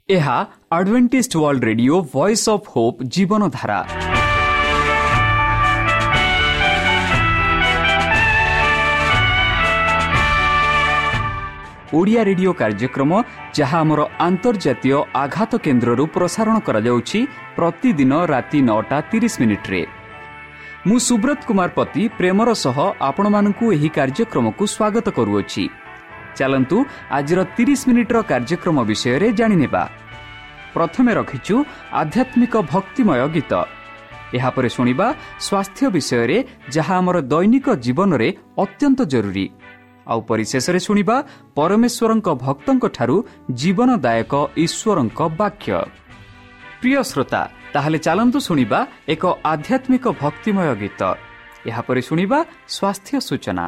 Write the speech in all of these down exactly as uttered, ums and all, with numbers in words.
ଏହା Adventist world radio voice of hope Jeevan Dhara. Odia radio कार्यक्रम जहाँ आमर आंतर्जातीय आघात केन्द्ररू प्रसारण करा जाउछि प्रतिदिन राति नौटा तीस मिनिट रे। मु सुब्रत कुमार पति प्रेमर सह आपण मानकु एही कार्यक्रम को स्वागत करूछि। चलंतु आजिर तीस मिनिटर कार्यक्रम विषय रे जानि नेबा। प्रथमे रखिछु आध्यात्मिक भक्तिमय गीत, एहा परे सुनिबा स्वास्थ्य विषय रे जहाँ आमर दैनिक जीवन रे अत्यंत जरूरी। आउ परिशेष रे सुनिबा परमेश्वरंक भक्तंक ठारू जीवनदायक ईश्वरंक वाक्य। प्रिय श्रोता, ताहले चलंतु सुनिबा एक आध्यात्मिक भक्तिमय गीत, एहा परे सुनिबा स्वास्थ्य सूचना।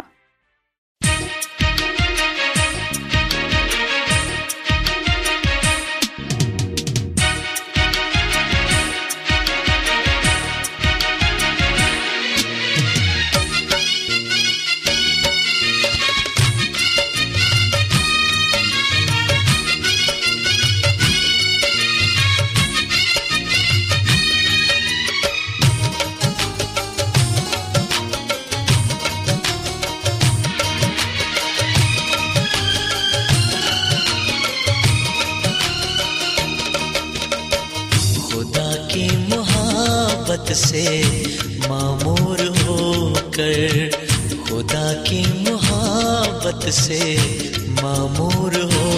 से मामूर होकर, खुदा की मोहब्बत से मामूर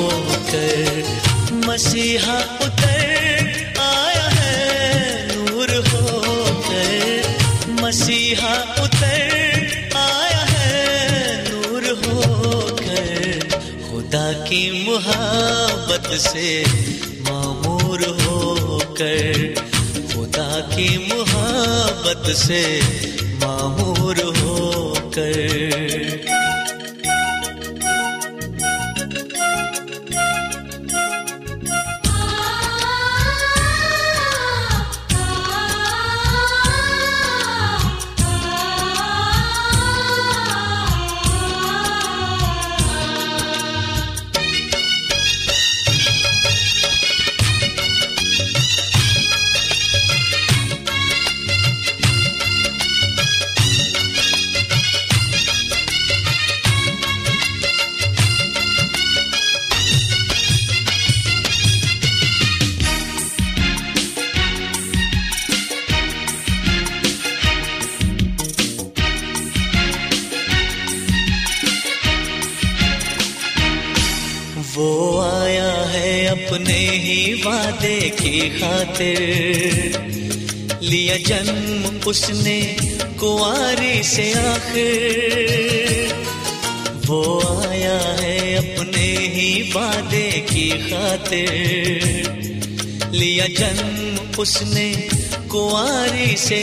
होकर मसीहा उतर आया है नूर होकर, मसीहा उतर आया है नूर होकर, खुदा की मोहब्बत से मामूर होकर, खुदा की मोहब्बत से मामूर होकर। वो आया है अपने ही वादे की खातिर, लिया जन्म उसने कुंवारी से आखिर, वो आया है अपने ही वादे की खातिर, लिया जन्म उसने कुंवारी से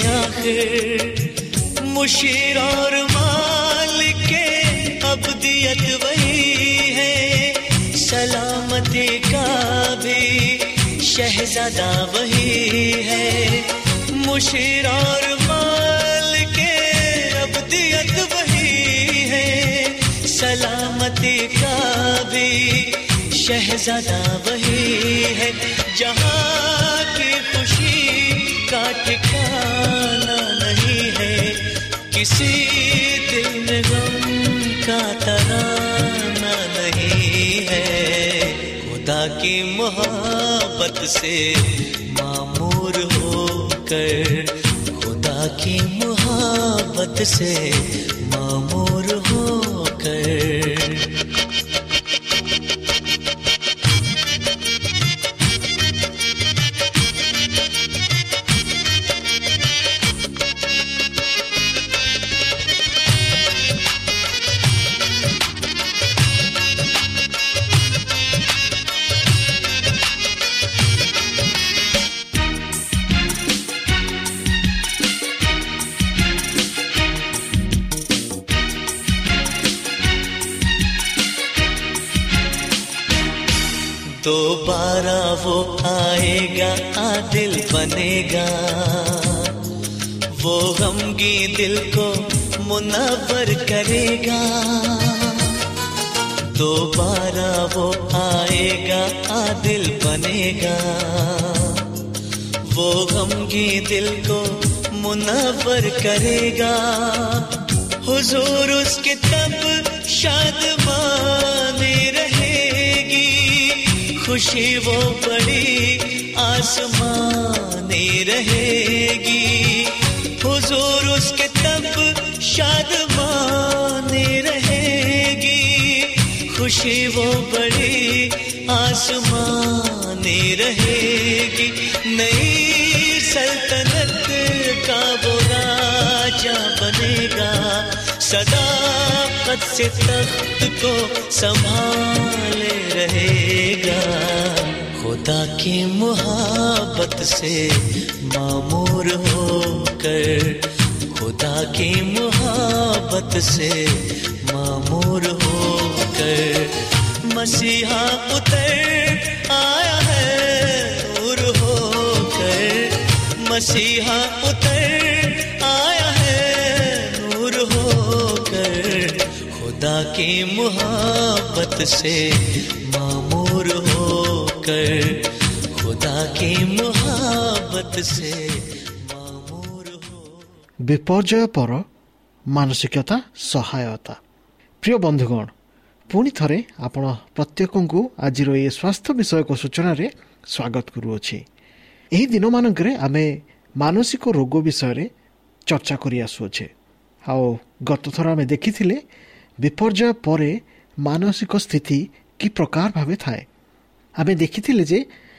आखिर, मुशीर और मालिक के अब्दियत वही है, सलामती का भी शहजादा वही है, मुशीर और मालिक के अब्दियत वही है, सलामती का भी शहजादा वही है, जहाँ की खुशी का ठिकाना नहीं है, किसी दिल में गम का तराना नहीं है, खुदा की मोहब्बत से मामूर होकर, खुदा की मोहब्बत से मामूर होकर। दोबारा वो आएगा आदिल बनेगा, वो गमगी दिल को मुनव्वर करेगा, दोबारा वो आएगा आदिल बनेगा, वो गमगी दिल को मुनव्वर करेगा। हुजूर उसके तब शादमानी रहेगी, खुशी वो बड़ी आसमानी रहेगी। हुजूर उसके तब शादमानी रहेगी, खुशी वो बड़ी आसमानी रहेगी। नई सल्तनत का वो राजा बनेगा, सदाकत से तख्त को संभाले रहेगा। खुदा की मोहब्बत से मामूर होकर, खुदा की मोहब्बत से मामूर होकर मसीहा उतर आया है नूर होकर, मसीहा उतर आया है नूर होकर। खुदा की मोहब्बत से मामूर होकर, खुदा की मोहब्बत से मामूर हो। विपर्यय पर मानसिकता सहायता। प्रिय बंधुगण, पुणी थरे आपण प्रत्येकଙ୍କୁ ଆଜିର ଏ ସ୍ୱାସ୍ଥ୍ୟ ବିଷୟକ ସୂଚନାରେ ସ୍ୱାଗତ କରୁଅଛି। ଏହି ଦିନମାନଙ୍କରେ ଆମେ ମାନସିକ ରୋଗ ବିଷୟରେ ଚର୍ଚ୍ଚା କରି ଆସୁଅଛେ। ଆଉ ଗତଥର ଆମେ ଦେଖିଥିଲେ ବିପର୍ଯ୍ୟୟ ପରେ ମାନସିକ ସ୍ଥିତି କି ପ୍ରକାର ଭାବେ ଥାଏ। ଆମେ ଦେଖିଥିଲେ ଯେ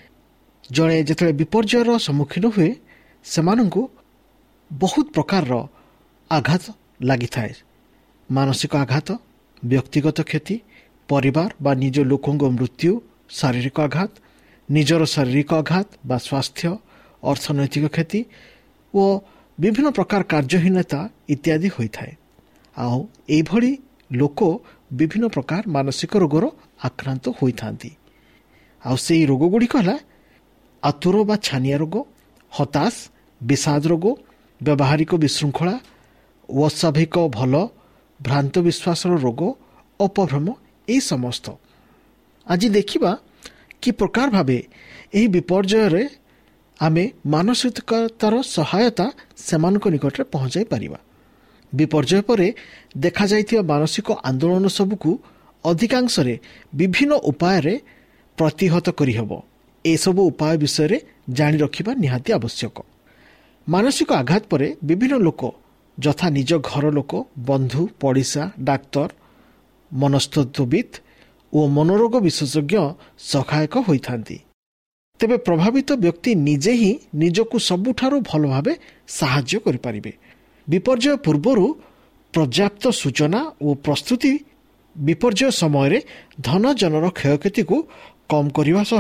ଜଣେ ଯେତେବେଳେ ବିପର୍ଯ୍ୟୟର ସମ୍ମୁଖୀନ ହୁଏ ସେମାନଙ୍କୁ ବହୁତ ପ୍ରକାରର ଆଘାତ ଲାଗିଥାଏ। ମାନସିକ ଆଘାତ, ବ୍ୟକ୍ତିଗତ କ୍ଷତି, ପରିବାର ବା ନିଜ ଲୋକଙ୍କ ମୃତ୍ୟୁ, ଶାରୀରିକ ଆଘାତ, ନିଜର ଶାରୀରିକ ଆଘାତ ବା ସ୍ୱାସ୍ଥ୍ୟ, ଅର୍ଥନୈତିକ କ୍ଷତି ଓ ବିଭିନ୍ନ ପ୍ରକାର କାର୍ଯ୍ୟହୀନତା ଇତ୍ୟାଦି ହୋଇଥାଏ। ଆଉ ଏଇଭଳି ଲୋକ ବିଭିନ୍ନ ପ୍ରକାର ମାନସିକ ରୋଗର ଆକ୍ରାନ୍ତ ହୋଇଥାନ୍ତି। ଆଉ ସେଇ ରୋଗଗୁଡ଼ିକ ହେଲା ଆତୁର ବା ଛାନିଆ ରୋଗ, ହତାଶ, ବିଷାଦ ରୋଗ, ବ୍ୟବହାରିକ ବିଶୃଙ୍ଖଳା, ଅସ୍ୱାଭାବିକ ଭଲ, ଭ୍ରାନ୍ତ ବିଶ୍ୱାସର ରୋଗ, ଅପଭ୍ରମ, ଏହି ସମସ୍ତ। ଆଜି ଦେଖିବା କି ପ୍ରକାର ଭାବେ ଏହି ବିପର୍ଯ୍ୟୟରେ ଆମେ ମାନସିକତାର ସହାୟତା ସେମାନଙ୍କ ନିକଟରେ ପହଞ୍ଚାଇ ପାରିବା। ବିପର୍ଯ୍ୟୟ ପରେ ଦେଖାଯାଇଥିବା ମାନସିକ ଆନ୍ଦୋଳନ ସବୁକୁ ଅଧିକାଂଶରେ ବିଭିନ୍ନ ଉପାୟରେ ପ୍ରତିହତ କରିହେବ। ଏସବୁ ଉପାୟ ବିଷୟରେ ଜାଣି ରଖିବା ନିହାତି ଆବଶ୍ୟକ। ମାନସିକ ଆଘାତ ପରେ ବିଭିନ୍ନ ଲୋକ ଯଥା ନିଜ ଘର ଲୋକ, ବନ୍ଧୁ, ପଡ଼ିଶା, ଡାକ୍ତର, ମନସ୍ତତ୍ତ୍ୱବିତ୍ ଓ ମନୋରୋଗ ବିଶେଷଜ୍ଞ ସହାୟକ ହୋଇଥାନ୍ତି। ତେବେ ପ୍ରଭାବିତ ବ୍ୟକ୍ତି ନିଜେ ହିଁ ନିଜକୁ ସବୁଠାରୁ ଭଲ ଭାବେ ସାହାଯ୍ୟ କରିପାରିବେ। ବିପର୍ଯ୍ୟୟ ପୂର୍ବରୁ ପର୍ଯ୍ୟାପ୍ତ ସୂଚନା ଓ ପ୍ରସ୍ତୁତି ବିପର୍ଯ୍ୟୟ ସମୟରେ ଧନଜନର କ୍ଷୟକ୍ଷତିକୁ କମ୍ କରିବା ସହ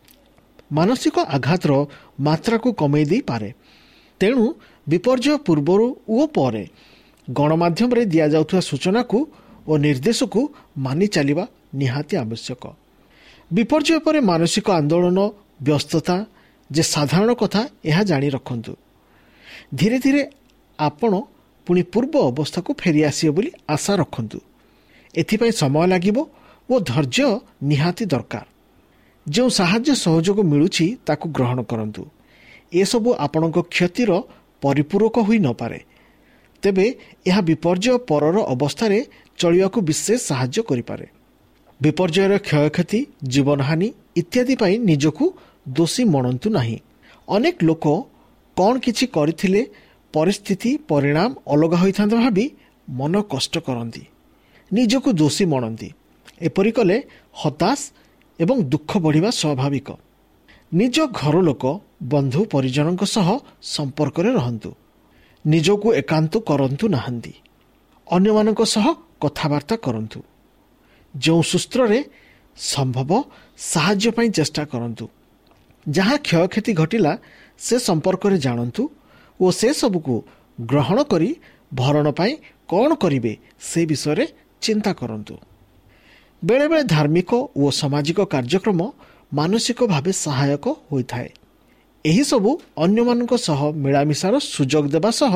ମାନସିକ ଆଘାତର ମାତ୍ରାକୁ କମାଇ ଦେଇପାରେ। ତେଣୁ ବିପର୍ଯ୍ୟୟ ପୂର୍ବରୁ ଓ ପରେ ଗଣମାଧ୍ୟମରେ ଦିଆଯାଉଥିବା ସୂଚନାକୁ ଓ ନିର୍ଦ୍ଦେଶକୁ ମାନି ଚାଲିବା ନିହାତି ଆବଶ୍ୟକ। ବିପର୍ଯ୍ୟୟ ପରେ ମାନସିକ ଆନ୍ଦୋଳନ, ବ୍ୟସ୍ତତା ଯେ ସାଧାରଣ କଥା ଏହା ଜାଣି ରଖନ୍ତୁ। ଧୀରେ ଧୀରେ ଆପଣ ପୁଣି ପୂର୍ବ ଅବସ୍ଥାକୁ ଫେରିଆସିବେ ବୋଲି ଆଶା ରଖନ୍ତୁ। ଏଥିପାଇଁ ସମୟ ଲାଗିବ ଓ ଧୈର୍ଯ୍ୟ ନିହାତି ଦରକାର। ଯେଉଁ ସାହାଯ୍ୟ ସହଯୋଗ ମିଳୁଛି ତାକୁ ଗ୍ରହଣ କରନ୍ତୁ। ଏସବୁ ଆପଣଙ୍କ କ୍ଷତିର ପରିପୂରକ ହୋଇନପାରେ, ତେବେ ଏହା ବିପର୍ଯ୍ୟୟ ପରର ଅବସ୍ଥାରେ ଚଳିବାକୁ ବିଶେଷ ସାହାଯ୍ୟ କରିପାରେ। ବିପର୍ଯ୍ୟୟର କ୍ଷୟକ୍ଷତି, ଜୀବନହାନି ଇତ୍ୟାଦି ପାଇଁ ନିଜକୁ ଦୋଷୀ ମଣନ୍ତୁ ନାହିଁ। ଅନେକ ଲୋକ କ'ଣ କିଛି କରିଥିଲେ ପରିସ୍ଥିତି ପରିଣାମ ଅଲଗା ହୋଇଥାନ୍ତା ଭାବି ମନ କଷ୍ଟ କରନ୍ତି, ନିଜକୁ ଦୋଷୀ ମଣନ୍ତି। ଏପରି କଲେ ହତାଶ ଏବଂ ଦୁଃଖ ବଢ଼ିବା ସ୍ୱାଭାବିକ। ନିଜ ଘର ଲୋକ, ବନ୍ଧୁ ପରିଜନଙ୍କ ସହ ସମ୍ପର୍କରେ ରହନ୍ତୁ। ନିଜକୁ ଏକାନ୍ତ କରନ୍ତୁ ନାହାନ୍ତି। ଅନ୍ୟମାନଙ୍କ ସହ କଥାବାର୍ତ୍ତା କରନ୍ତୁ। ଯେଉଁ ସୂତ୍ରରେ ସମ୍ଭବ ସାହାଯ୍ୟ ପାଇଁ ଚେଷ୍ଟା କରନ୍ତୁ। ଯାହା କ୍ଷୟକ୍ଷତି ଘଟିଲା ସେ ସମ୍ପର୍କରେ ଜାଣନ୍ତୁ ଓ ସେସବୁକୁ ଗ୍ରହଣ କରି ଭରଣ ପାଇଁ କ'ଣ କରିବେ ସେ ବିଷୟରେ ଚିନ୍ତା କରନ୍ତୁ। ବେଳେବେଳେ ଧାର୍ମିକ ଓ ସାମାଜିକ କାର୍ଯ୍ୟକ୍ରମ ମାନସିକ ଭାବେ ସହାୟକ ହୋଇଥାଏ। ଏହିସବୁ ଅନ୍ୟମାନଙ୍କ ସହ ମିଳାମିଶାର ସୁଯୋଗ ଦେବା ସହ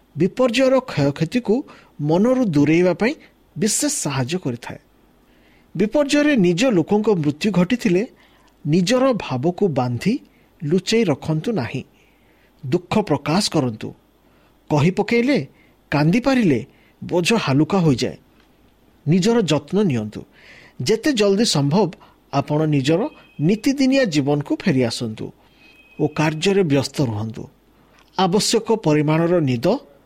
ବିପର୍ଯ୍ୟୟର କ୍ଷୟକ୍ଷତିକୁ ମନରୁ ଦୂରେଇବା ପାଇଁ ବିଶେଷ ସାହାଯ୍ୟ କରିଥାଏ। ବିପର୍ଯ୍ୟୟରେ ନିଜ ଲୋକଙ୍କ ମୃତ୍ୟୁ ଘଟିଥିଲେ ନିଜର ଭାବକୁ ବାନ୍ଧି ଲୁଚେଇ ରଖନ୍ତୁ ନାହିଁ। ଦୁଃଖ ପ୍ରକାଶ କରନ୍ତୁ। କହି ପକାଇଲେ କାନ୍ଦି ପାରିଲେ ବୋଝ ହାଲୁକା ହୋଇଯାଏ। ନିଜର ଯତ୍ନ ନିଅନ୍ତୁ। ଯେତେ ଜଲ୍ଦି ସମ୍ଭବ ଆପଣ ନିଜର ନୀତିଦିନିଆ ଜୀବନକୁ ଫେରିଆସନ୍ତୁ ଓ କାର୍ଯ୍ୟରେ ବ୍ୟସ୍ତ ରୁହନ୍ତୁ। ଆବଶ୍ୟକ ପରିମାଣର ନିଦ,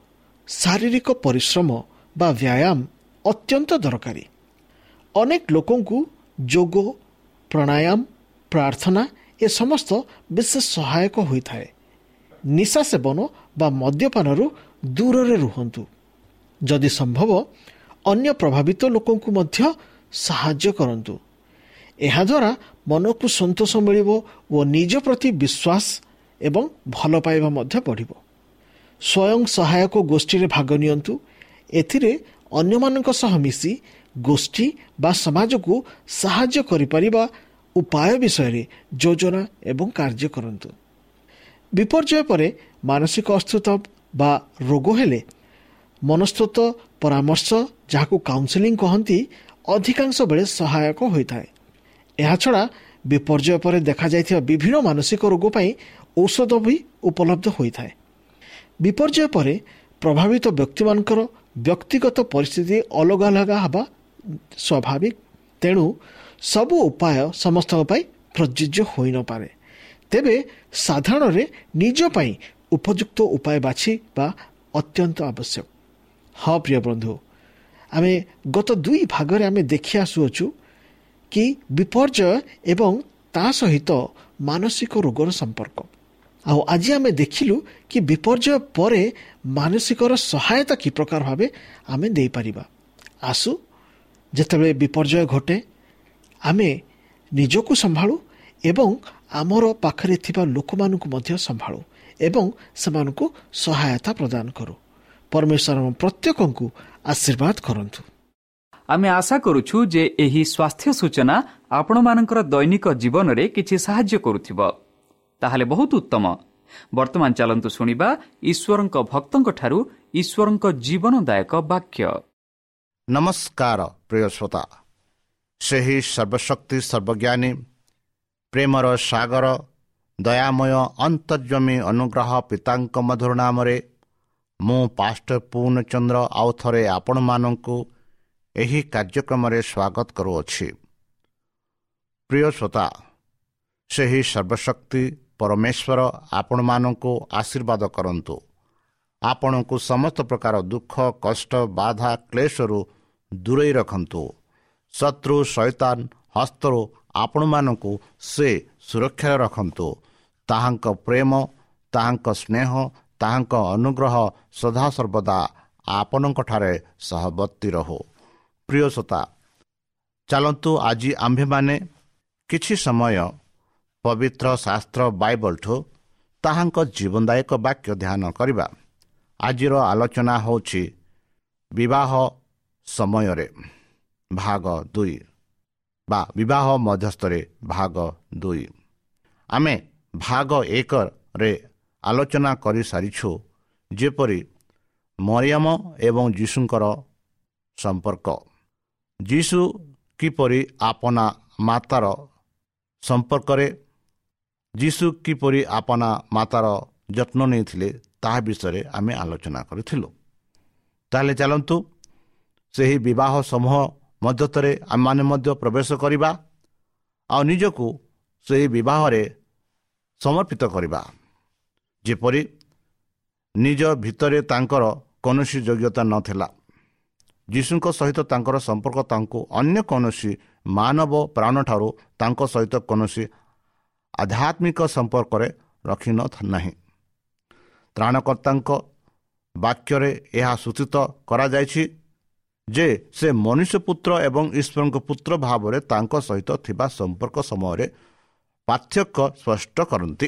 ଶାରୀରିକ ପରିଶ୍ରମ ବା ବ୍ୟାୟାମ ଅତ୍ୟନ୍ତ ଦରକାରୀ। ଅନେକ ଲୋକଙ୍କୁ ଯୋଗ, ପ୍ରାଣାୟାମ, ପ୍ରାର୍ଥନା ଏ ସମସ୍ତ ବିଶେଷ ସହାୟକ ହୋଇଥାଏ। ନିଶା ସେବନ ବା ମଦ୍ୟପାନରୁ ଦୂରରେ ରୁହନ୍ତୁ। ଯଦି ସମ୍ଭବ ଅନ୍ୟ ପ୍ରଭାବିତ ଲୋକଙ୍କୁ ମଧ୍ୟ ସାହାଯ୍ୟ କରନ୍ତୁ। ଏହାଦ୍ୱାରା ମନକୁ ସନ୍ତୋଷ ମିଳିବ ଓ ନିଜ ପ୍ରତି ବିଶ୍ୱାସ ଏବଂ ଭଲ ପାଇବା ମଧ୍ୟ ବଢ଼ିବ। ସ୍ୱୟଂ ସହାୟକ ଗୋଷ୍ଠୀରେ ଭାଗ ନିଅନ୍ତୁ। ଏଥିରେ ଅନ୍ୟମାନଙ୍କ ସହ ମିଶି ଗୋଷ୍ଠୀ ବା ସମାଜକୁ ସାହାଯ୍ୟ କରିପାରିବା ଉପାୟ ବିଷୟରେ ଯୋଜନା ଏବଂ କାର୍ଯ୍ୟ କରନ୍ତୁ। ବିପର୍ଯ୍ୟୟ ପରେ ମାନସିକ ଅସ୍ଥିରତା ବା ରୋଗ ହେଲେ ମନସ୍ତତ୍ଵ ପରାମର୍ଶ, ଯାହାକୁ କାଉନ୍ସେଲିଂ କହନ୍ତି, ଅଧିକାଂଶ ବେଳେ ସହାୟକ ହୋଇଥାଏ। ଏହାଛଡ଼ା ବିପର୍ଯ୍ୟୟ ପରେ ଦେଖାଯାଇଥିବା ବିଭିନ୍ନ ମାନସିକ ରୋଗ ପାଇଁ ଔଷଧ ବି ଉପଲବ୍ଧ ହୋଇଥାଏ। ବିପର୍ଯ୍ୟୟ ପରେ ପ୍ରଭାବିତ ବ୍ୟକ୍ତିମାନଙ୍କର ବ୍ୟକ୍ତିଗତ ପରିସ୍ଥିତି ଅଲଗା ଅଲଗା ହେବା ସ୍ୱାଭାବିକ। ତେଣୁ ସବୁ ଉପାୟ ସମସ୍ତଙ୍କ ପାଇଁ ପ୍ରଯୁଜ୍ୟ ହୋଇନପାରେ। ତେବେ ସାଧାରଣରେ ନିଜ ପାଇଁ ଉପଯୁକ୍ତ ଉପାୟ ବାଛିବା ଅତ୍ୟନ୍ତ ଆବଶ୍ୟକ। ହଁ ପ୍ରିୟ ବନ୍ଧୁ, ଆମେ ଗତ ଦୁଇ ଭାଗରେ ଆମେ ଦେଖି ଆସୁଅଛୁ କି ବିପର୍ଯ୍ୟୟ ଏବଂ ତା ସହିତ ମାନସିକ ରୋଗର ସମ୍ପର୍କ। ଆଉ ଆଜି ଆମେ ଦେଖିଲୁ କି ବିପର୍ଯ୍ୟୟ ପରେ ମାନସିକର ସହାୟତା କି ପ୍ରକାର ଭାବେ ଆମେ ଦେଇପାରିବା। ଆସୁ, ଯେତେବେଳେ ବିପର୍ଯ୍ୟୟ ଘଟେ ଆମେ ନିଜକୁ ସମ୍ଭାଳୁ ଏବଂ ଆମର ପାଖରେ ଥିବା ଲୋକମାନଙ୍କୁ ମଧ୍ୟ ସମ୍ଭାଳୁ ଏବଂ ସେମାନଙ୍କୁ ସହାୟତା ପ୍ରଦାନ କରୁ। ପରମେଶ୍ୱର ପ୍ରତ୍ୟେକଙ୍କୁ ଆଶୀର୍ବାଦ କରନ୍ତୁ। ଆମେ ଆଶା କରୁଛୁ ଯେ ଏହି ସ୍ୱାସ୍ଥ୍ୟ ସୂଚନା ଆପଣମାନଙ୍କର ଦୈନିକ ଜୀବନରେ କିଛି ସାହାଯ୍ୟ କରୁଥିବ। ତାହେଲେ ବହୁତ ଉତ୍ତମ। ବର୍ତ୍ତମାନ ଚାଲନ୍ତୁ ଶୁଣିବା ଈଶ୍ୱରଙ୍କ ଭକ୍ତଙ୍କଠାରୁ ଈଶ୍ୱରଙ୍କ ଜୀବନଦାୟକ ବାକ୍ୟ। ନମସ୍କାର ପ୍ରିୟ ଶ୍ରୋତା, ସେହି ସର୍ବଶକ୍ତି ସର୍ବଜ୍ଞାନୀ ପ୍ରେମର ସାଗର ଦୟାମୟ ଅନ୍ତର୍ଜମୀ ଅନୁଗ୍ରହ ପିତାଙ୍କ ମଧୁର ନାମରେ ମୁଁ ପାଷ୍ଟର ପୂର୍ଣ୍ଣଚନ୍ଦ୍ର ଆଉ ଥରେ ଆପଣମାନଙ୍କୁ ଏହି କାର୍ଯ୍ୟକ୍ରମରେ ସ୍ୱାଗତ କରୁଅଛି। ପ୍ରିୟ ଶ୍ରୋତା, ସେହି ସର୍ବଶକ୍ତି ପରମେଶ୍ୱର ଆପଣମାନଙ୍କୁ ଆଶୀର୍ବାଦ କରନ୍ତୁ। ଆପଣଙ୍କୁ ସମସ୍ତ ପ୍ରକାର ଦୁଃଖ, କଷ୍ଟ, ବାଧା, କ୍ଲେଶରୁ ଦୂରେଇ ରଖନ୍ତୁ। ଶତ୍ରୁ ଶୈତାନ ହସ୍ତରୁ ଆପଣମାନଙ୍କୁ ସେ ସୁରକ୍ଷାରେ ରଖନ୍ତୁ। ତାହାଙ୍କ ପ୍ରେମ, ତାହାଙ୍କ ସ୍ନେହ, ତାହାଙ୍କ ଅନୁଗ୍ରହ ସଦାସର୍ବଦା ଆପଣଙ୍କଠାରେ ସହବର୍ତ୍ତୀ ରହୁ। ପ୍ରିୟ ଶ୍ରୋତା, ଚାଲନ୍ତୁ ଆଜି ଆମ୍ଭେମାନେ କିଛି ସମୟ ପବିତ୍ର ଶାସ୍ତ୍ର ବାଇବଲଠୁ ତାହାଙ୍କ ଜୀବନଦାୟକ ବାକ୍ୟ ଧ୍ୟାନ କରିବା। ଆଜିର ଆଲୋଚନା ହେଉଛି ବିବାହ ସମୟରେ ଭାଗ ଦୁଇ ବା ବିବାହ ମଧ୍ୟସ୍ଥରେ ଭାଗ ଦୁଇ। ଆମେ ଭାଗ ଏକରେ ଆଲୋଚନା କରିସାରିଛୁ, ଯେପରି ମରିୟମ ଏବଂ ଯୀଶୁଙ୍କର ସମ୍ପର୍କ। ଯୀଶୁ କିପରି ଆପଣା ମାତାର ସମ୍ପର୍କରେ ଯୀଶୁ କିପରି ଆପଣା ମାତାର ଯତ୍ନ ନେଇଥିଲେ ତାହା ବିଷୟରେ ଆମେ ଆଲୋଚନା କରିଥିଲୁ। ତାହେଲେ ଚାଲନ୍ତୁ ସେହି ବିବାହ ସମୂହ ମଧ୍ୟରେ ଆମମାନେ ମଧ୍ୟ ପ୍ରବେଶ କରିବା ଆଉ ନିଜକୁ ସେହି ବିବାହରେ ସମର୍ପିତ କରିବା। ଯେପରି ନିଜ ଭିତରେ ତାଙ୍କର କୌଣସି ଯୋଗ୍ୟତା ନଥିଲା। ଯୀଶୁଙ୍କ ସହିତ ତାଙ୍କର ସମ୍ପର୍କ ତାଙ୍କୁ ଅନ୍ୟ କୌଣସି ମାନବ ପ୍ରାଣଠାରୁ ତାଙ୍କ ସହିତ କୌଣସି ଆଧ୍ୟାତ୍ମିକ ସମ୍ପର୍କରେ ରଖିନ ନାହିଁ। ତ୍ରାଣକର୍ତ୍ତାଙ୍କ ବାକ୍ୟରେ ଏହା ସୂଚିତ କରାଯାଇଛି ଯେ ସେ ମନୁଷ୍ୟ ପୁତ୍ର ଏବଂ ଈଶ୍ୱରଙ୍କ ପୁତ୍ର ଭାବରେ ତାଙ୍କ ସହିତ ଥିବା ସମ୍ପର୍କ ସମୟରେ ପାର୍ଥକ୍ୟ ସ୍ପଷ୍ଟ କରନ୍ତି।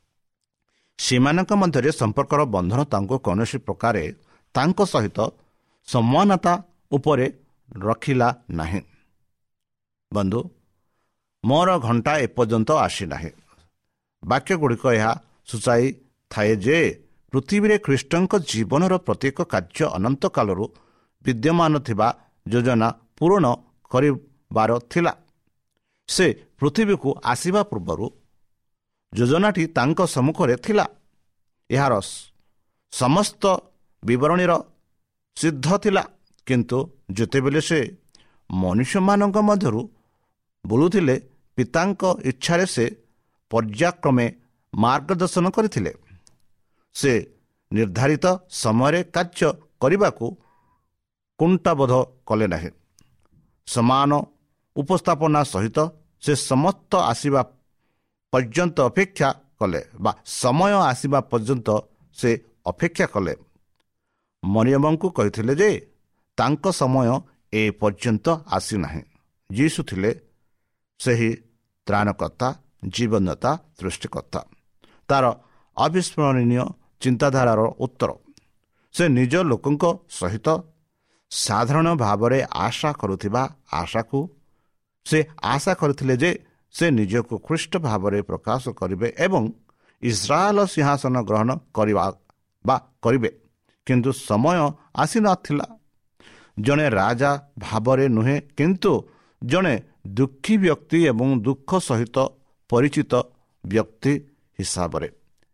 ସେମାନଙ୍କ ମଧ୍ୟରେ ସମ୍ପର୍କର ବନ୍ଧନ ତାଙ୍କୁ କୌଣସି ପ୍ରକାରେ ତାଙ୍କ ସହିତ ସମାନତା ଉପରେ ରଖିଲା ନାହିଁ। ବନ୍ଧୁ, ମୋର ଘଣ୍ଟା ଏପର୍ଯ୍ୟନ୍ତ ଆସିନାହିଁ। ବାକ୍ୟଗୁଡ଼ିକ ଏହା ସୂଚାଇ ଥାଏ ଯେ ପୃଥିବୀରେ ଖ୍ରୀଷ୍ଟଙ୍କ ଜୀବନର ପ୍ରତ୍ୟେକ କାର୍ଯ୍ୟ ଅନନ୍ତ କାଳରୁ ବିଦ୍ୟମାନ ଥିବା ଯୋଜନା ପୂରଣ କରି ବାର ଥିଲା। ସେ ପୃଥିବୀକୁ ଆସିବା ପୂର୍ବରୁ ଯୋଜନାଟି ତାଙ୍କ ସମ୍ମୁଖରେ ଥିଲା। ଏହାର ସମସ୍ତ ବିବରଣୀର ସିଦ୍ଧ ଥିଲା। କିନ୍ତୁ ଯେତେବେଳେ ସେ ମନୁଷ୍ୟମାନଙ୍କ ମଧ୍ୟରୁ ବୁଲୁଥିଲେ, ପିତାଙ୍କ ଇଚ୍ଛାରେ ସେ ପର୍ଯ୍ୟାୟକ୍ରମେ ମାର୍ଗଦର୍ଶନ କରିଥିଲେ। ସେ ନିର୍ଦ୍ଧାରିତ ସମୟରେ କାର୍ଯ୍ୟ କରିବାକୁ କୁଣ୍ଠାବୋଧ କଲେ ନାହିଁ। ସମାନ ଉପସ୍ଥାପନା ସହିତ ସେ ସମସ୍ତ ଆସିବା ପର୍ଯ୍ୟନ୍ତ ଅପେକ୍ଷା କଲେ ବା ସମୟ ଆସିବା ପର୍ଯ୍ୟନ୍ତ ସେ ଅପେକ୍ଷା କଲେ। ମରିୟମଙ୍କୁ କହିଥିଲେ ଯେ ତାଙ୍କ ସମୟ ଏ ପର୍ଯ୍ୟନ୍ତ ଆସିନାହିଁ। ଯୀଶୁ ଥିଲେ ସେହି ତ୍ରାଣକର୍ତ୍ତା, ଜୀବନଦାତା, ସୃଷ୍ଟିକର୍ତ୍ତା। ତା'ର ଅବିସ୍ମରଣୀୟ ଚିନ୍ତାଧାରାର ଉତ୍ତର। ସେ ନିଜ ଲୋକଙ୍କ ସହିତ ସାଧାରଣ ଭାବରେ ଆଶା କରୁଥିବା ଆଶାକୁ ସେ ଆଶା କରିଥିଲେ ଯେ ସେ ନିଜକୁ ଖ୍ରୀଷ୍ଟ ଭାବରେ ପ୍ରକାଶ କରିବେ ଏବଂ ଇସ୍ରାଏଲ ସିଂହାସନ ଗ୍ରହଣ କରିବା ବା କରିବେ। କିନ୍ତୁ ସମୟ ଆସିନଥିଲା। ଜଣେ ରାଜା ଭାବରେ ନୁହେଁ, କିନ୍ତୁ ଜଣେ ଦୁଃଖୀ ବ୍ୟକ୍ତି ଏବଂ ଦୁଃଖ ସହିତ ପରିଚିତ ବ୍ୟକ୍ତି ହିସାବରେ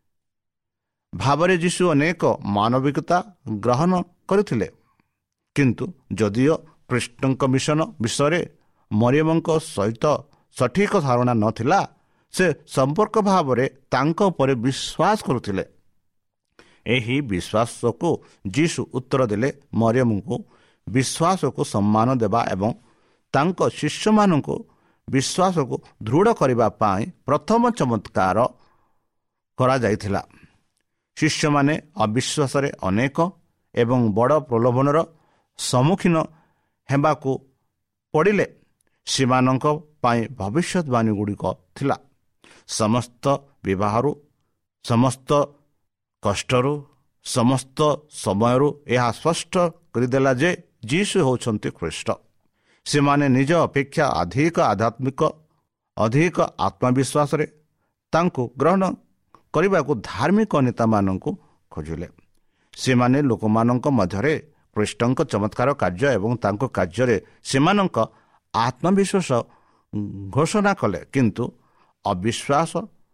ଭାବରେ ଯୀଶୁ ଅନେକ ମାନବିକତା ଗ୍ରହଣ କରିଥିଲେ। କିନ୍ତୁ ଯଦିଓ ଖ୍ରୀଷ୍ଟଙ୍କ ମିଶନ ବିଷୟରେ ମରିୟମଙ୍କ ସହିତ ସଠିକ ଧାରଣା ନଥିଲା, ସେ ସମ୍ପର୍କ ଭାବରେ ତାଙ୍କ ଉପରେ ବିଶ୍ୱାସ କରୁଥିଲେ। ଏହି ବିଶ୍ୱାସକୁ ଯୀଶୁ ଉତ୍ତର ଦେଲେ ମରିୟମଙ୍କୁ ବିଶ୍ୱାସକୁ ସମ୍ମାନ ଦେବା ଏବଂ ତାଙ୍କ ଶିଷ୍ୟମାନଙ୍କୁ ବିଶ୍ୱାସକୁ ଦୃଢ଼ କରିବା ପାଇଁ ପ୍ରଥମ ଚମତ୍କାର କରାଯାଇଥିଲା। ଶିଷ୍ୟମାନେ ଅବିଶ୍ୱାସରେ ଅନେକ ଏବଂ ବଡ଼ ପ୍ରଲୋଭନର ସମ୍ମୁଖୀନ ହେବାକୁ ପଡ଼ିଲେ। ସେମାନଙ୍କ ପାଇଁ ଭବିଷ୍ୟତବାଣୀ ଗୁଡ଼ିକ ଥିଲା। ସମସ୍ତ ବିବାହରୁ, ସମସ୍ତ କଷ୍ଟରୁ, ସମସ୍ତ ସମୟରୁ ଏହା ସ୍ପଷ୍ଟ କରିଦେଲା ଯେ ଯୀଶୁ ହେଉଛନ୍ତି ଖ୍ରୀଷ୍ଟ। ସେମାନେ ନିଜ ଅପେକ୍ଷା ଅଧିକ ଆଧ୍ୟାତ୍ମିକ, ଅଧିକ ଆତ୍ମବିଶ୍ୱାସରେ ତାଙ୍କୁ ଗ୍ରହଣ କରିବାକୁ ଧାର୍ମିକ ନେତାମାନଙ୍କୁ ଖୋଜିଲେ। ସେମାନେ ଲୋକମାନଙ୍କ ମଧ୍ୟରେ ଖ୍ରୀଷ୍ଟଙ୍କ ଚମତ୍କାର କାର୍ଯ୍ୟ ଏବଂ ତାଙ୍କ କାର୍ଯ୍ୟରେ ସେମାନଙ୍କ ଆତ୍ମବିଶ୍ୱାସ ଘୋଷଣା କଲେ। କିନ୍ତୁ ଅବିଶ୍ୱାସ,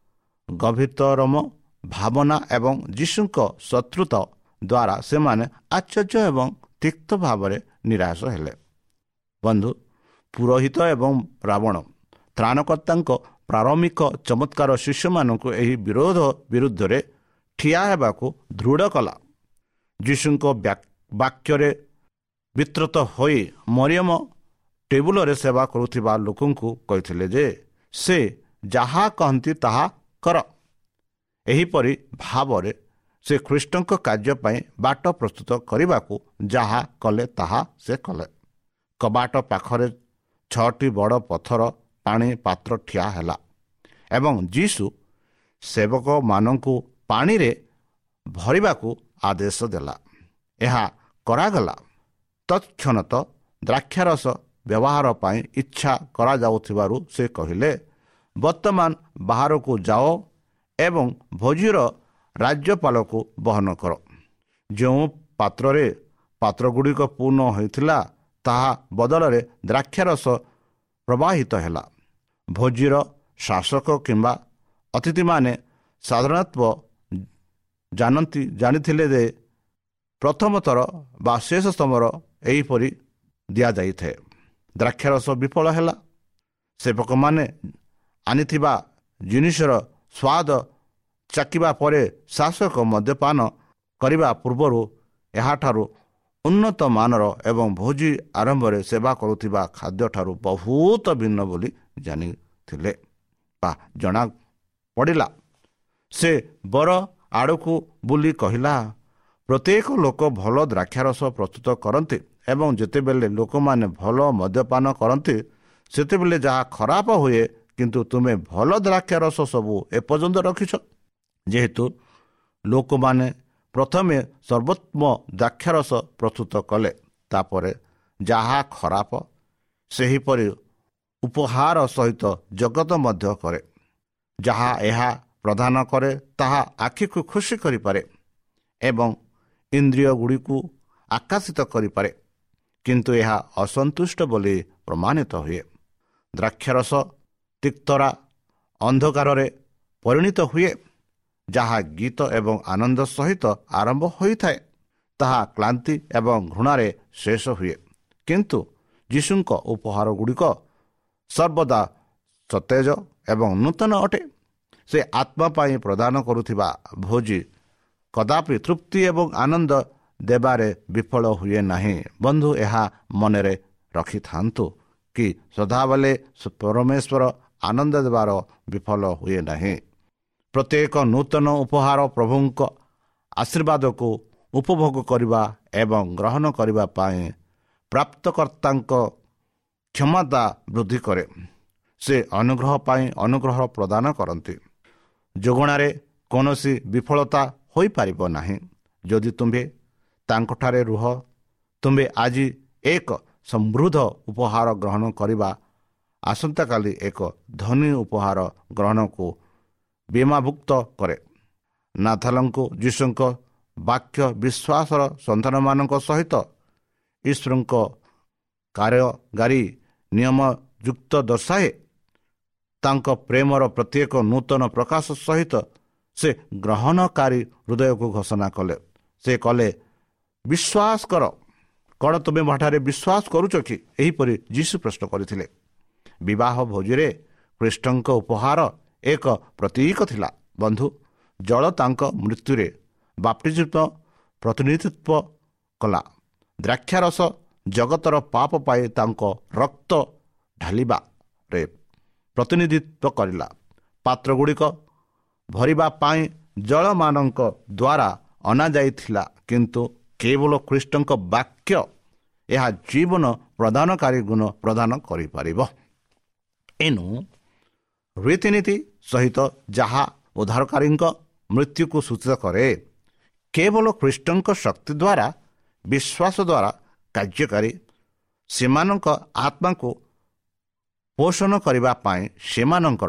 ଗଭୀରତମ ଭାବନା ଏବଂ ଯୀଶୁଙ୍କ ଶତ୍ରୁତା ଦ୍ୱାରା ସେମାନେ ଆଶ୍ଚର୍ଯ୍ୟ ଏବଂ ତିକ୍ତ ଭାବରେ ନିରାଶ ହେଲେ। ବନ୍ଧୁ, ପୁରୋହିତ ଏବଂ ରାବଣ ତ୍ରାଣକର୍ତ୍ତାଙ୍କ ପ୍ରାରମ୍ଭିକ ଚମତ୍କାର ଶିଷ୍ୟମାନଙ୍କୁ ଏହି ବିରୋଧ ବିରୁଦ୍ଧରେ ଠିଆ ହେବାକୁ ଦୃଢ଼ କଲା। ଯୀଶୁଙ୍କ ବାକ୍ୟରେ ବିତ୍ରତ ହୋଇ ମରିୟମ ଟେବୁଲରେ ସେବା କରୁଥିବା ଲୋକଙ୍କୁ କହିଥିଲେ ଯେ ସେ ଯାହା କହନ୍ତି ତାହା କର। ଏହିପରି ଭାବରେ ସେ ଖ୍ରୀଷ୍ଟଙ୍କ କାର୍ଯ୍ୟ ପାଇଁ ବାଟ ପ୍ରସ୍ତୁତ କରିବାକୁ ଯାହା କଲେ ତାହା ସେ କଲେ। କବାଟ ପାଖରେ ଛଅଟି ବଡ଼ ପଥର ପାଣି ପାତ୍ର ଠିଆ ହେଲା ଏବଂ ଯୀଶୁ ସେବକମାନଙ୍କୁ ପାଣିରେ ଭରିବାକୁ ଆଦେଶ ଦେଲା। ଏହା କରାଗଲା। ତତ୍କ୍ଷଣତଃ ଦ୍ରାକ୍ଷାରସ ବ୍ୟବହାର ପାଇଁ ଇଚ୍ଛା କରାଯାଉଥିବାରୁ ସେ କହିଲେ, ବର୍ତ୍ତମାନ ବାହାରକୁ ଯାଅ ଏବଂ ଭୋଜିର ରାଜ୍ୟପାଳକୁ ବହନ କର। ଯେଉଁ ପାତ୍ରରେ ପାତ୍ରଗୁଡ଼ିକ ପୂର୍ଣ୍ଣ ହୋଇଥିଲା ତାହା ବଦଳରେ ଦ୍ରାକ୍ଷାରସ ପ୍ରବାହିତ ହେଲା। ଭୋଜିର ଶାସକ କିମ୍ବା ଅତିଥିମାନେ ସାଧାରଣତଃ ଜାଣନ୍ତି ଜାଣିଥିଲେ ଯେ ପ୍ରଥମ ଥର ବା ଶେଷ ସମର ଏହିପରି ଦିଆଯାଇଥାଏ। ଦ୍ରାକ୍ଷାରସ ବିଫଳ ହେଲା। ସେବକମାନେ ଆଣିଥିବା ଜିନିଷର ସ୍ୱାଦ ଚାଖିବା ପରେ ଶାସକ ମଦ୍ୟପାନ କରିବା ପୂର୍ବରୁ ଏହାଠାରୁ ଉନ୍ନତ ମାନର ଏବଂ ଭୋଜି ଆରମ୍ଭରେ ସେବା କରୁଥିବା ଖାଦ୍ୟଠାରୁ ବହୁତ ଭିନ୍ନ ବୋଲି ଜାଣିଥିଲେ ବା ଜଣା ପଡ଼ିଲା। ସେ ବର ଆଡ଼କୁ ବୁଲି କହିଲା, ପ୍ରତ୍ୟେକ ଲୋକ ଭଲ ଦ୍ରାକ୍ଷାରସ ପ୍ରସ୍ତୁତ କରନ୍ତି ଏବଂ ଯେତେବେଳେ ଲୋକମାନେ ଭଲ ମଦ୍ୟପାନ କରନ୍ତି ସେତେବେଳେ ଯାହା ଖରାପ ହୁଏ, କିନ୍ତୁ ତୁମେ ଭଲ ଦ୍ରାକ୍ଷାରସ ସବୁ ଏପର୍ଯ୍ୟନ୍ତ ରଖିଛ। ଯେହେତୁ ଲୋକମାନେ ପ୍ରଥମେ ସର୍ବୋତ୍ତମ ଦ୍ରାକ୍ଷାରସ ପ୍ରସ୍ତୁତ କଲେ, ତାପରେ ଯାହା ଖରାପ ସେହିପରି ଉପହାର ସହିତ ଜଗତ ମଧ୍ୟ କରେ। ଯାହା ଏହା ପ୍ରଦାନ କରେ ତାହା ଆଖିକୁ ଖୁସି କରିପାରେ ଏବଂ ଇନ୍ଦ୍ରିୟ ଗୁଡ଼ିକୁ ଆକର୍ଷିତ କରିପାରେ, କିନ୍ତୁ ଏହା ଅସନ୍ତୁଷ୍ଟ ବୋଲି ପ୍ରମାଣିତ ହୁଏ। ଦ୍ରାକ୍ଷାରସ ତିକ୍ତରା ଅନ୍ଧକାରରେ ପରିଣତ ହୁଏ। ଯାହା ଗୀତ ଏବଂ ଆନନ୍ଦ ସହିତ ଆରମ୍ଭ ହୋଇଥାଏ ତାହା କ୍ଳାନ୍ତି ଏବଂ ଘୃଣାରେ ଶେଷ ହୁଏ। କିନ୍ତୁ ଯୀଶୁଙ୍କ ଉପହାର ଗୁଡ଼ିକ ସର୍ବଦା ସତେଜ ଏବଂ ନୂତନ ଅଟେ। ସେ ଆତ୍ମା ପାଇଁ ପ୍ରଦାନ କରୁଥିବା ଭୋଜି କଦାପି ତୃପ୍ତି ଏବଂ ଆନନ୍ଦ ଦେବାରେ ବିଫଳ ହୁଏ ନାହିଁ। ବନ୍ଧୁ, ଏହା ମନରେ ରଖିଥାନ୍ତୁ କି ସଦାବେଳେ ପରମେଶ୍ୱର ଆନନ୍ଦ ଦେବାର ବିଫଳ ହୁଏ ନାହିଁ। ପ୍ରତ୍ୟେକ ନୂତନ ଉପହାର ପ୍ରଭୁଙ୍କ ଆଶୀର୍ବାଦକୁ ଉପଭୋଗ କରିବା ଏବଂ ଗ୍ରହଣ କରିବା ପାଇଁ ପ୍ରାପ୍ତକର୍ତ୍ତାଙ୍କ କ୍ଷମତା ବୃଦ୍ଧି କରେ। ସେ ଅନୁଗ୍ରହ ପାଇଁ ଅନୁଗ୍ରହ ପ୍ରଦାନ କରନ୍ତି। ଯୋଗଣାରେ କୌଣସି ବିଫଳତା ହୋଇପାରିବ ନାହିଁ। ଯଦି ତୁମ୍ଭେ ତାଙ୍କଠାରେ ରୁହ, ତୁମ୍ଭେ ଆଜି ଏକ ସମୃଦ୍ଧ ଉପହାର ଗ୍ରହଣ କରିବା ଆସନ୍ତାକାଲି ଏକ ଧନୀ ଉପହାର ଗ୍ରହଣକୁ ବୀମାଭୁକ୍ତ କରେ। ନାଥାଲଙ୍କୁ ଯୀଶୁଙ୍କ ବାକ୍ୟ ବିଶ୍ୱାସର ସନ୍ତାନମାନଙ୍କ ସହିତ ଈଶ୍ୱରଙ୍କ କାରଗାରୀ ନିୟମ ଯୁକ୍ତ ଦର୍ଶାଏ। ତାଙ୍କ ପ୍ରେମର ପ୍ରତ୍ୟେକ ନୂତନ ପ୍ରକାଶ ସହିତ ସେ ଗ୍ରହଣକାରୀ ହୃଦୟକୁ ଘୋଷଣା କଲେ। ସେ କଲେ, ବିଶ୍ୱାସ କର। କ'ଣ ତୁମେ ମାଠାରେ ବିଶ୍ୱାସ କରୁଛ କି? ଏହିପରି ଯୀଶୁ ପ୍ରଶ୍ନ କରିଥିଲେ। ବିବାହ ଭୋଜିରେ ଖ୍ରୀଷ୍ଟଙ୍କ ଉପହାର ଏକ ପ୍ରତୀକ ଥିଲା। ବନ୍ଧୁ, ଜଳ ତାଙ୍କ ମୃତ୍ୟୁରେ ବାପ୍ତିସ୍ମ ପ୍ରତିନିଧିତ୍ୱ କଲା। ଦ୍ରାକ୍ଷାରସ ଜଗତର ପାପ ପାଇଁ ତାଙ୍କ ରକ୍ତ ଢାଳିବାରେ ପ୍ରତିନିଧିତ୍ୱ କରିଲା। ପାତ୍ରଗୁଡ଼ିକ ଭରିବା ପାଇଁ ଜଳମାନଙ୍କ ଦ୍ୱାରା ଅଣାଯାଇଥିଲା, କିନ୍ତୁ କେବଳ ଖ୍ରୀଷ୍ଟଙ୍କ ବାକ୍ୟ ଏହା ଜୀବନ ପ୍ରଦାନକାରୀ ଗୁଣ ପ୍ରଦାନ କରିପାରିବ। ଏଣୁ ରୀତିନୀତି ସହିତ ଯାହା ଉଦ୍ଧାରକାରୀଙ୍କ ମୃତ୍ୟୁକୁ ସୂଚିତ କରେ, କେବଳ ଖ୍ରୀଷ୍ଟଙ୍କ ଶକ୍ତି ଦ୍ୱାରା ବିଶ୍ୱାସ ଦ୍ୱାରା କାର୍ଯ୍ୟକାରୀ। ସେମାନଙ୍କ ଆତ୍ମାକୁ ପୋଷଣ କରିବା ପାଇଁ ସେମାନଙ୍କର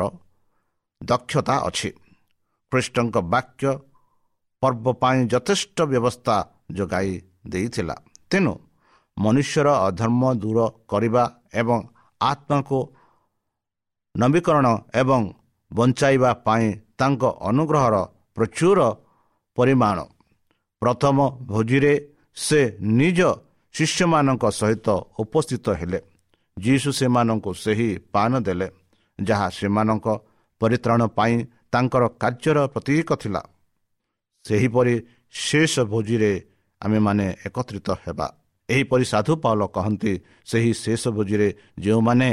ଦକ୍ଷତା ଅଛି। ଖ୍ରୀଷ୍ଟଙ୍କ ବାକ୍ୟ ପର୍ବ ପାଇଁ ଯଥେଷ୍ଟ ବ୍ୟବସ୍ଥା ଯୋଗାଇ ଦେଇଥିଲା। ତେଣୁ ମନୁଷ୍ୟର ଅଧର୍ମ ଦୂର କରିବା ଏବଂ ଆତ୍ମାକୁ ନବୀକରଣ ଏବଂ ବଞ୍ଚାଇବା ପାଇଁ ତାଙ୍କ ଅନୁଗ୍ରହର ପ୍ରଚୁର ପରିମାଣ। ପ୍ରଥମ ଭୋଜିରେ ସେ ନିଜ ଶିଷ୍ୟମାନଙ୍କ ସହିତ ଉପସ୍ଥିତ ହେଲେ। ଯୀଶୁ ସେମାନଙ୍କୁ ସେହି ପାନ ଦେଲେ, ଯାହା ସେମାନଙ୍କ ପରିତ୍ରାଣ ପାଇଁ ତାଙ୍କର କାର୍ଯ୍ୟର ପ୍ରତୀକ ଥିଲା। ସେହିପରି ଶେଷ ଭୋଜିରେ ଆମେମାନେ ଏକତ୍ରିତ ହେବା। ଏହିପରି ସାଧୁ ପାଉଲ କହନ୍ତି, ସେହି ଶେଷ ଭୋଜିରେ ଯେଉଁମାନେ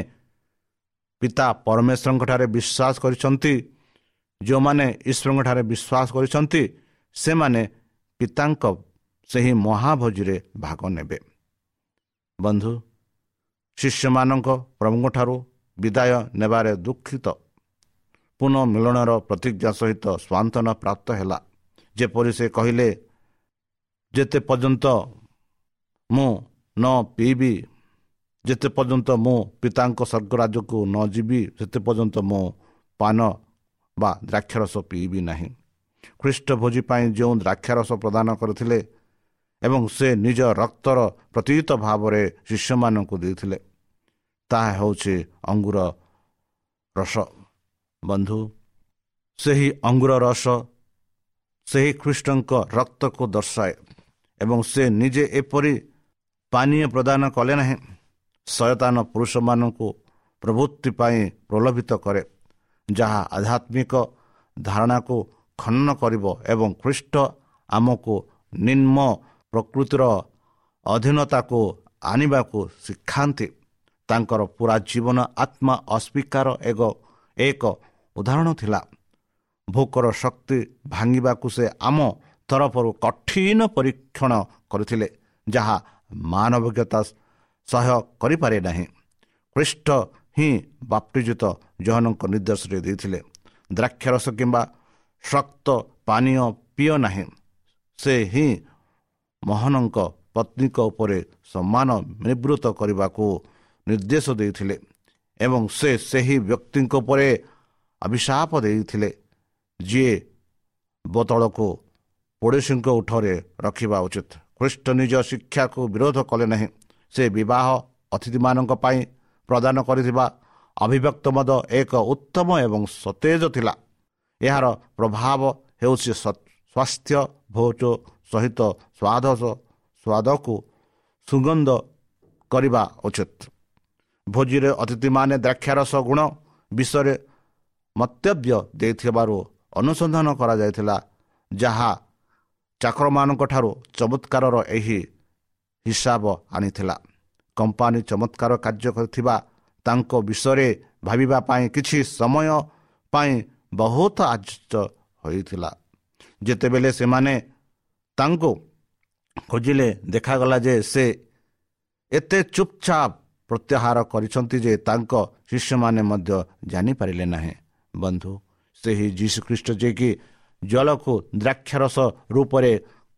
ପିତା ପରମେଶ୍ୱରଙ୍କଠାରେ ବିଶ୍ୱାସ କରିଛନ୍ତି, ଯେଉଁମାନେ ଈଶ୍ୱରଙ୍କଠାରେ ବିଶ୍ୱାସ କରିଛନ୍ତି, ସେମାନେ ପିତାଙ୍କ ସେହି ମହାଭୋଜିରେ ଭାଗ ନେବେ। ବନ୍ଧୁ, ଶିଷ୍ୟମାନଙ୍କ ପ୍ରଭୁଙ୍କଠାରୁ ବିଦାୟ ନେବାରେ ଦୁଃଖିତ ପୁନଃ ମିଳନର ପ୍ରତିଜ୍ଞା ସହିତ ସ୍ୱାନ୍ତନା ପ୍ରାପ୍ତ ହେଲା। ଯେପରି ସେ କହିଲେ, ଯେତେ ପର୍ଯ୍ୟନ୍ତ ମୁଁ ନ ପିଇବି, ଯେତେ ପର୍ଯ୍ୟନ୍ତ ମୁଁ ପିତାଙ୍କ ସ୍ୱର୍ଗରାଜ୍ୟକୁ ନ ଯିବି, ସେତେ ପର୍ଯ୍ୟନ୍ତ ମୁଁ ପାନ ବା ଦ୍ରାକ୍ଷାରସ ପିଇବି ନାହିଁ। ଖ୍ରୀଷ୍ଟ ଭୋଜି ପାଇଁ ଯେଉଁ ଦ୍ରାକ୍ଷାରସ ପ୍ରଦାନ କରିଥିଲେ ଏବଂ ସେ ନିଜ ରକ୍ତର ପ୍ରତୀକ ଭାବରେ ଶିଷ୍ୟମାନଙ୍କୁ ଦେଇଥିଲେ, ତାହା ହେଉଛି ଅଙ୍ଗୁର ରସ। ବନ୍ଧୁ, ସେହି ଅଙ୍ଗୁର ରସ ସେହି ଖ୍ରୀଷ୍ଟଙ୍କ ରକ୍ତକୁ ଦର୍ଶାଏ ଏବଂ ସେ ନିଜେ ଏପରି ପାନୀୟ ପ୍ରଦାନ କଲେ ନାହିଁ। ଶୟତାନ ପୁରୁଷମାନଙ୍କୁ ପ୍ରବୃତ୍ତି ପାଇଁ ପ୍ରଲୋଭିତ କରେ, ଯାହା ଆଧ୍ୟାତ୍ମିକ ଧାରଣାକୁ ଖନନ କରିବ ଏବଂ ଖ୍ରୀଷ୍ଟ ଆମକୁ ନିମ୍ନ ପ୍ରକୃତିର ଅଧୀନତାକୁ ଆଣିବାକୁ ଶିଖାନ୍ତି। ତାଙ୍କର ପୁରା ଜୀବନ ଆତ୍ମା ଅସ୍ୱୀକାର ଏକ ଏକ ଉଦାହରଣ ଥିଲା। ଭୋକର ଶକ୍ତି ଭାଙ୍ଗିବାକୁ ସେ ଆମ ତରଫରୁ କଠିନ ପରୀକ୍ଷଣ କରିଥିଲେ, ଯାହା ମାନବିକତା ସହ୍ୟ କରିପାରେ ନାହିଁ। ଖ୍ରୀଷ୍ଟ ହିଁ ବାପ୍ତିଜିତ ଯୋହାନଙ୍କ ନିର୍ଦ୍ଦେଶରେ ଦେଇଥିଲେ, ଦ୍ରାକ୍ଷାରସ କିମ୍ବା ଶକ୍ତ ପାନୀୟ ପିଅ ନାହିଁ। ସେ ହିଁ ମୋହନଙ୍କ ପତ୍ନୀଙ୍କ ଉପରେ ସମ୍ମାନ ନିବୃତ୍ତ କରିବାକୁ ନିର୍ଦ୍ଦେଶ ଦେଇଥିଲେ ଏବଂ ସେ ସେହି ବ୍ୟକ୍ତିଙ୍କ ଉପରେ ଅଭିଶାପ ଦେଇଥିଲେ, ଯିଏ ବୋତଲକୁ ପଡ଼ୋଶୀଙ୍କ ଉଠରେ ରଖିବା ଉଚିତ। ଖ୍ରୀଷ୍ଟ ନିଜ ଶିକ୍ଷାକୁ ବିରୋଧ କଲେ ନାହିଁ। ସେ ବିବାହ ଅତିଥିମାନଙ୍କ ପାଇଁ ପ୍ରଦାନ କରିଥିବା ଅଭିବ୍ୟକ୍ତ ମଧ୍ୟ ଏକ ଉତ୍ତମ ଏବଂ ସତେଜ ଥିଲା। ଏହାର ପ୍ରଭାବ ହେଉଛି ସ୍ୱାସ୍ଥ୍ୟ ଭୋଜ ସହିତ ସ୍ୱାଦ ସ୍ୱାଦକୁ ସୁଗନ୍ଧ କରିବା ଉଚିତ। ଭୋଜିରେ ଅତିଥିମାନେ ଦ୍ରାକ୍ଷାରସ ଗୁଣ ବିଷୟରେ ମନ୍ତବ୍ୟ ଦେଇଥିବାରୁ ଅନୁସନ୍ଧାନ କରାଯାଇଥିଲା, ଯାହା ଚାକରମାନଙ୍କଠାରୁ ଚମତ୍କାରର ଏହି ହିସାବ ଆଣିଥିଲା। କମ୍ପାନୀ ଚମତ୍କାର କାର୍ଯ୍ୟ କରିଥିବା ତାଙ୍କ ବିଷୟରେ ଭାବିବା ପାଇଁ କିଛି ସମୟ ପାଇଁ ବହୁତ ଆଶ୍ଚର୍ଯ୍ୟ ହୋଇଥିଲା। ଯେତେବେଳେ ସେମାନେ ତାଙ୍କୁ ଖୋଜିଲେ ଦେଖାଗଲା ଯେ ସେ ଏତେ ଚୁପଚାପ ପ୍ରତ୍ୟାହାର କରିଛନ୍ତି ଯେ ତାଙ୍କ ଶିଷ୍ୟମାନେ ମଧ୍ୟ ଜାଣିପାରିଲେ ନାହିଁ। ବନ୍ଧୁ, ସେହି ଯୀଶୁଖ୍ରୀଷ୍ଟ ଯିଏକି ଜଳକୁ ଦ୍ରାକ୍ଷାରସ ରୂପରେ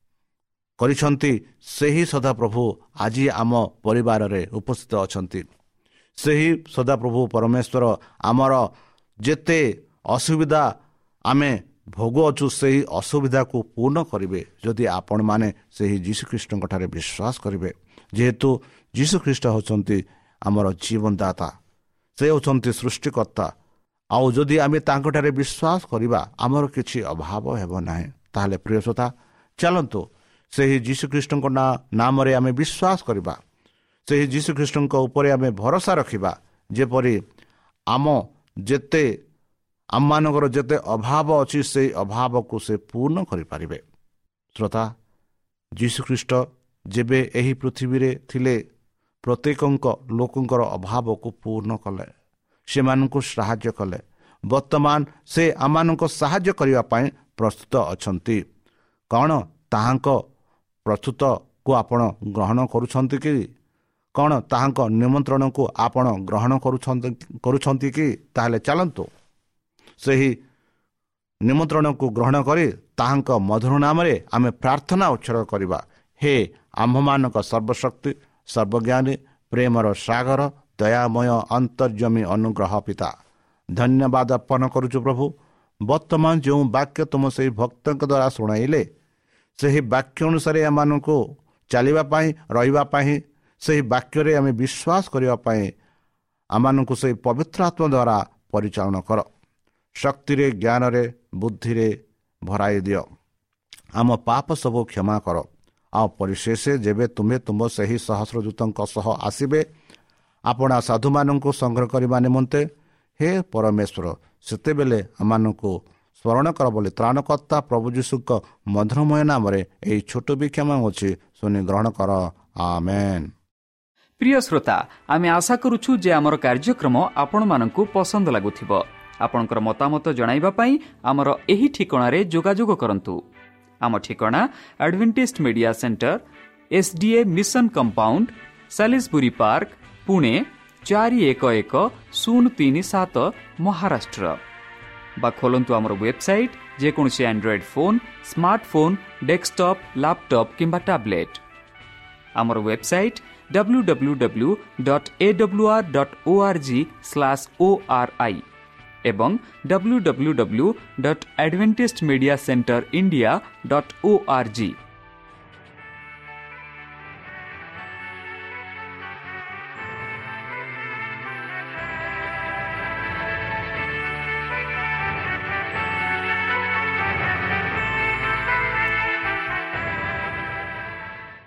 କରିଛନ୍ତି, ସେହି ସଦାପ୍ରଭୁ ଆଜି ଆମ ପରିବାରରେ ଉପସ୍ଥିତ ଅଛନ୍ତି। ସେହି ସଦାପ୍ରଭୁ ପରମେଶ୍ୱର ଆମର ଯେତେ ଅସୁବିଧା ଆମେ ଭୋଗୁଅଛୁ ସେହି ଅସୁବିଧାକୁ ପୂର୍ଣ୍ଣ କରିବେ ଯଦି ଆପଣମାନେ ସେହି ଯୀଶୁଖ୍ରୀଷ୍ଟଙ୍କଠାରେ ବିଶ୍ୱାସ କରିବେ। ଯେହେତୁ ଯୀଶୁଖ୍ରୀଷ୍ଟ ହେଉଛନ୍ତି ଆମର ଜୀବନଦାତା, ସେ ହେଉଛନ୍ତି ସୃଷ୍ଟିକର୍ତ୍ତା। ଆଉ ଯଦି ଆମେ ତାଙ୍କଠାରେ ବିଶ୍ୱାସ କରିବା ଆମର କିଛି ଅଭାବ ହେବ ନାହିଁ। ତାହେଲେ ପ୍ରିୟ ଶ୍ରୋତା, ଚାଲନ୍ତୁ ସେହି ଯୀଶୁଖ୍ରୀଷ୍ଟଙ୍କ ନାମରେ ଆମେ ବିଶ୍ୱାସ କରିବା। ସେହି ଯୀଶୁଖ୍ରୀଷ୍ଟଙ୍କ ଉପରେ ଆମେ ଭରସା ରଖିବା, ଯେପରି ଆମ ଯେତେ ଆମମାନଙ୍କର ଯେତେ ଅଭାବ ଅଛି ସେହି ଅଭାବକୁ ସେ ପୂର୍ଣ୍ଣ କରିପାରିବେ। ଶ୍ରୋତା, ଯୀଶୁଖ୍ରୀଷ୍ଟ ଯେବେ ଏହି ପୃଥିବୀରେ ଥିଲେ ପ୍ରତ୍ୟେକଙ୍କ ଲୋକଙ୍କର ଅଭାବକୁ ପୂର୍ଣ୍ଣ କଲେ, ସେମାନଙ୍କୁ ସାହାଯ୍ୟ କଲେ। ବର୍ତ୍ତମାନ ସେ ଆମମାନଙ୍କୁ ସାହାଯ୍ୟ କରିବା ପାଇଁ ପ୍ରସ୍ତୁତ ଅଛନ୍ତି। କ'ଣ ତାହାଙ୍କ ପ୍ରସ୍ତୁତକୁ ଆପଣ ଗ୍ରହଣ କରୁଛନ୍ତି କି? କ'ଣ ତାହାଙ୍କ ନିମନ୍ତ୍ରଣକୁ ଆପଣ ଗ୍ରହଣ କରୁଛନ୍ତି କରୁଛନ୍ତି କି? ତାହେଲେ ଚାଲନ୍ତୁ ସେହି ନିମନ୍ତ୍ରଣକୁ ଗ୍ରହଣ କରି ତାହାଙ୍କ ମଧୁର ନାମରେ ଆମେ ପ୍ରାର୍ଥନା ଉତ୍ସର୍ଗ କରିବା। ହେ ଆମ୍ଭମାନଙ୍କ ସର୍ବଶକ୍ତି, ସର୍ବଜ୍ଞାନୀ, ପ୍ରେମର ସାଗର, ଦୟାମୟ, ଅନ୍ତର୍ଜମୀ ଅନୁଗ୍ରହ ପିତା, ଧନ୍ୟବାଦ ଅର୍ପଣ କରୁଛୁ ପ୍ରଭୁ। ବର୍ତ୍ତମାନ ଯେଉଁ ବାକ୍ୟ ତୁମ ସେହି ଭକ୍ତଙ୍କ ଦ୍ୱାରା ଶୁଣାଇଲେ, ସେହି ବାକ୍ୟ ଅନୁସାରେ ଏମାନଙ୍କୁ ଚାଲିବା ପାଇଁ, ରହିବା ପାଇଁ, ସେହି ବାକ୍ୟରେ ଆମେ ବିଶ୍ୱାସ କରିବା ପାଇଁ ଆମମାନଙ୍କୁ ସେହି ପବିତ୍ର ଆତ୍ମା ଦ୍ୱାରା ପରିଚାଳନା କର। ଶକ୍ତିରେ, ଜ୍ଞାନରେ, ବୁଦ୍ଧିରେ ଭରାଇ ଦିଅ। ଆମ ପାପ ସବୁ କ୍ଷମା କର। ଆଉ ପରିଶେଷ ଯେବେ ତୁମେ ତୁମ ସେହି ସହସ୍ରଦୂତଙ୍କ ସହ ଆସିବେ ଆପଣା ସାଧୁମାନଙ୍କୁ ସଂଗ୍ରହ କରିବା ନିମନ୍ତେ, ହେ ପରମେଶ୍ୱର, ସେତେବେଳେ ଆମମାନଙ୍କୁ ସ୍ମରଣ କର ବୋଲି ତ୍ରାଣକର୍ତ୍ତା ପ୍ରଭୁ ଯୀଶୁଙ୍କ ମଧୁରମୟ ନାମରେ ଏହି ଛୋଟ ବିକ୍ଷମା ଅଛି ଶୁଣି ଗ୍ରହଣ କର। ଆମେନ୍। ପ୍ରିୟ ଶ୍ରୋତା, ଆମେ ଆଶା କରୁଛୁ ଯେ ଆମର କାର୍ଯ୍ୟକ୍ରମ ଆପଣମାନଙ୍କୁ ପସନ୍ଦ ଲାଗୁଥିବ। ଆପଣଙ୍କର ମତାମତ ଜଣାଇବା ପାଇଁ ଆମର ଏହି ଠିକଣାରେ ଯୋଗାଯୋଗ କରନ୍ତୁ। ଆମ ଠିକଣା Adventist media centre, SDA mission compound, Salisbury park, Pune ଚାରି ଏକ ଏକ ଶୂନ ତିନି ସାତ, ମହାରାଷ୍ଟ୍ର। ବା ଖୋଲନ୍ତୁ ଆମର ୱେବସାଇଟ୍, ଯେକୌଣସି Android phone, smartphone, desktop, laptop କିମ୍ବା ଟ୍ୟାବ୍ଲେଟ୍। ଆମର website W W W dot A W R dot O R G slash O R I ଏବଂ W W W dot Adventist media centre India dot O R G.